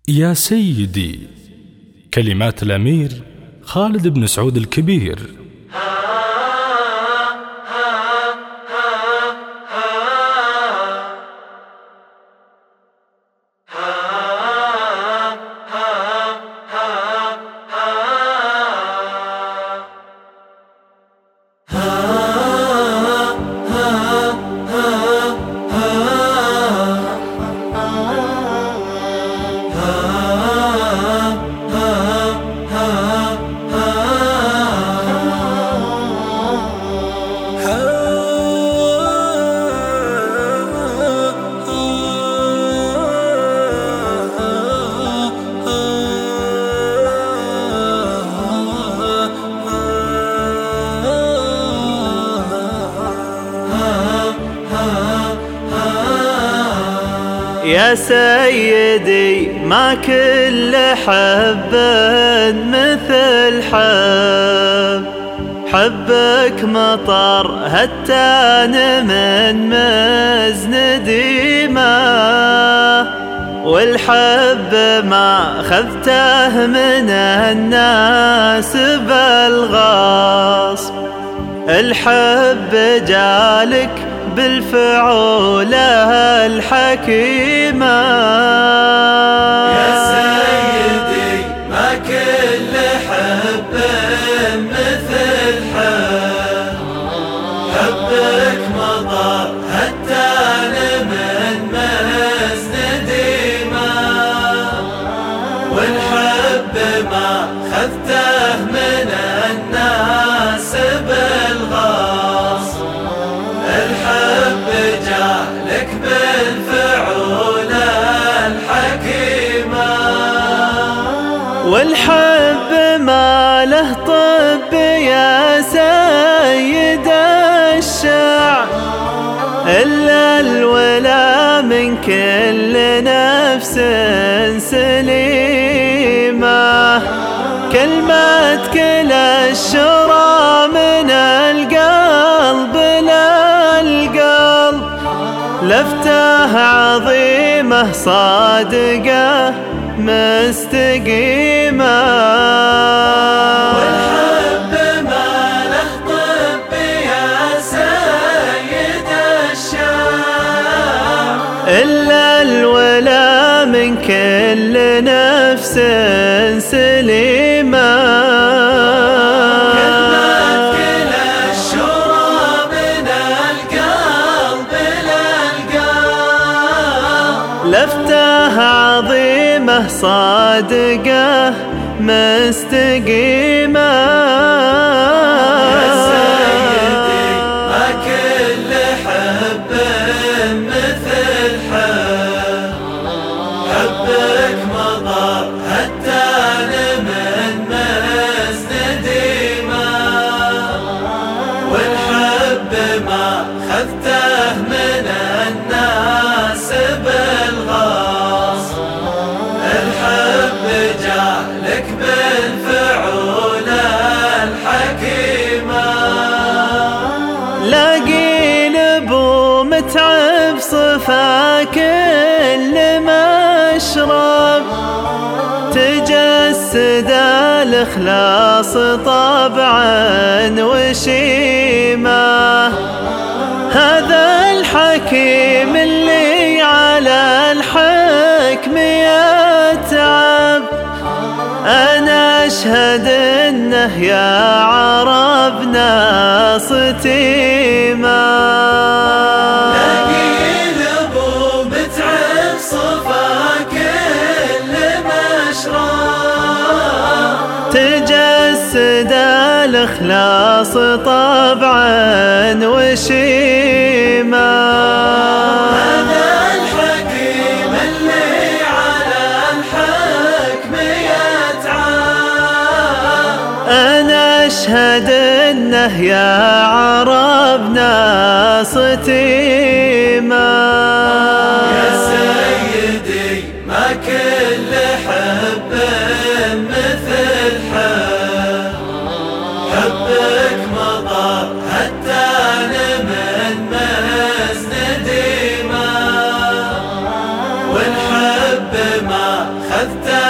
يا سيدي، كلمات الأمير خالد بن سعود الكبير. يا سيدي، ما كل حب مثل حبك مطر هتان من مزن ديمه، والحب ما خذته من الناس بالغصب، الحب جالك بالفعولة الحكيمة. يا سيدي، ما كل حب مثل حبك مطر هتان من مزن ديمه، والحب ما خذته من الناس بالغصب، الحب جالك بالفعولة الحكيمة. والحب ما له طب يا سيد الشعب، إلا الولا من كل نفس سليمة، كلمة كل الشرى من القلب للقلب، لفتة عظيمة صادقة مستقيمة. والحب ما له طب يا سيد الشعب، إلا الولا من كل نفس سليمة، لفتة عظيمة صادقة مستقيمة. يا سيدي، ما كل حب مثل حبك مطر هتان من مزن ديمه، والحب ما خذته من الناس بالغصب، الحب جالك بالفعولة الحكيمة. لاقي لبو متعب صفا كل مشرب، تجسد الإخلاص طبعا وشيمة، هذا الحكيم اللي على الحكم يتعب، أنا أشهد إنه يا عرب ناس تيمة. لاقي لبو متعب صفا كل مشرب، تجسد الإخلاص طبعا وشيمة، هذا الحكيم اللي على الحكم يتعب، أنا أشهد إنه يا عرب ناس تيمة. يا سيدي، ما كل حب مثل حبك مطر هتان من مزن ديمه، والحب ما حتى